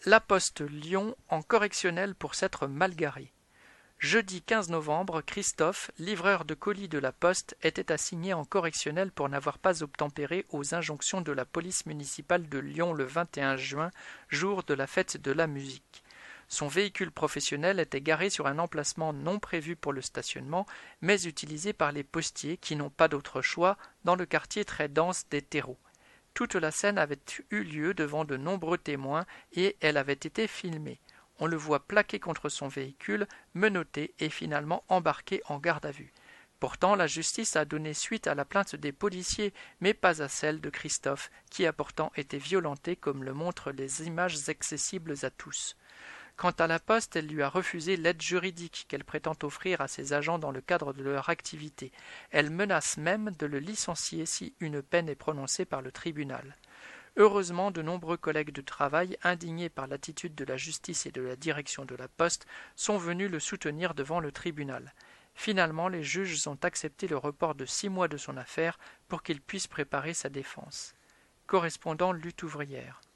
La Poste Lyon en correctionnel pour s'être mal garé. Jeudi 15 novembre, Christophe, livreur de colis de la Poste, était assigné en correctionnel pour n'avoir pas obtempéré aux injonctions de la police municipale de Lyon le 21 juin, jour de la fête de la musique. Son véhicule professionnel était garé sur un emplacement non prévu pour le stationnement, mais utilisé par les postiers qui n'ont pas d'autre choix dans le quartier très dense des terreaux. Toute la scène avait eu lieu devant de nombreux témoins et elle avait été filmée. On le voit plaqué contre son véhicule, menotté et finalement embarqué en garde à vue. Pourtant, la justice a donné suite à la plainte des policiers, mais pas à celle de Christophe, qui a pourtant été violenté comme le montrent les images accessibles à tous. Quant à la Poste, elle lui a refusé l'aide juridique qu'elle prétend offrir à ses agents dans le cadre de leur activité. Elle menace même de le licencier si une peine est prononcée par le tribunal. Heureusement, de nombreux collègues de travail, indignés par l'attitude de la justice et de la direction de la Poste, sont venus le soutenir devant le tribunal. Finalement, les juges ont accepté le report de 6 mois de son affaire pour qu'il puisse préparer sa défense. Correspondant Lutte ouvrière.